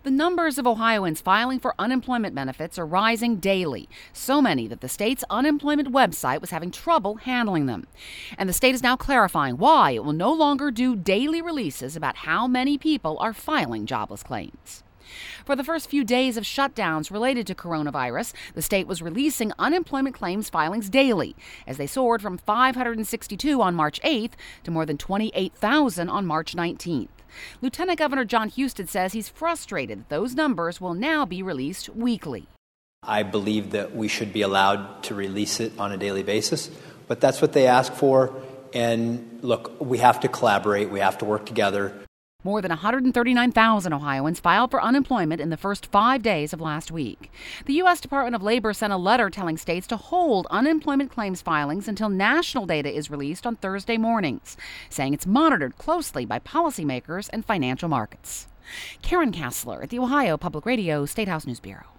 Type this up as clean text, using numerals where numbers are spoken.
The numbers of Ohioans filing for unemployment benefits are rising daily, so many that the state's unemployment website was having trouble handling them. And the state is now clarifying why it will no longer do daily releases about how many people are filing jobless claims. For the first few days of shutdowns related to coronavirus, the state was releasing unemployment claims filings daily, as they soared from 562 on March 8th to more than 28,000 on March 19th. Lieutenant Governor Jon Husted says he's frustrated that those numbers will now be released weekly. I believe that we should be allowed to release it on a daily basis, but that's what they ask for. And look, we have to collaborate. We have to work together. More than 139,000 Ohioans filed for unemployment in the first 5 days of last week. The U.S. Department of Labor sent a letter telling states to hold unemployment claims filings until national data is released on Thursday mornings, saying it's monitored closely by policymakers and financial markets. Karen Kassler at the Ohio Public Radio State House News Bureau.